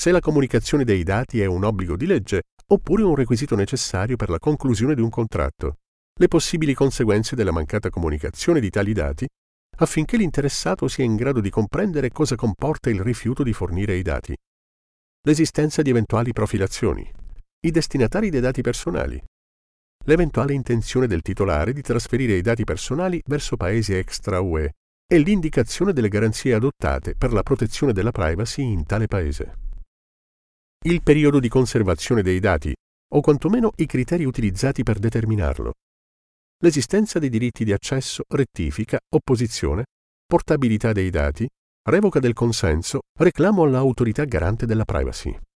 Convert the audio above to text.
se la comunicazione dei dati è un obbligo di legge oppure un requisito necessario per la conclusione di un contratto, le possibili conseguenze della mancata comunicazione di tali dati, affinché l'interessato sia in grado di comprendere cosa comporta il rifiuto di fornire i dati, l'esistenza di eventuali profilazioni, i destinatari dei dati personali, l'eventuale intenzione del titolare di trasferire i dati personali verso paesi extra-UE e l'indicazione delle garanzie adottate per la protezione della privacy in tale paese. Il periodo di conservazione dei dati, o quantomeno i criteri utilizzati per determinarlo, l'esistenza dei diritti di accesso, rettifica, opposizione, portabilità dei dati, revoca del consenso, reclamo all'autorità garante della privacy.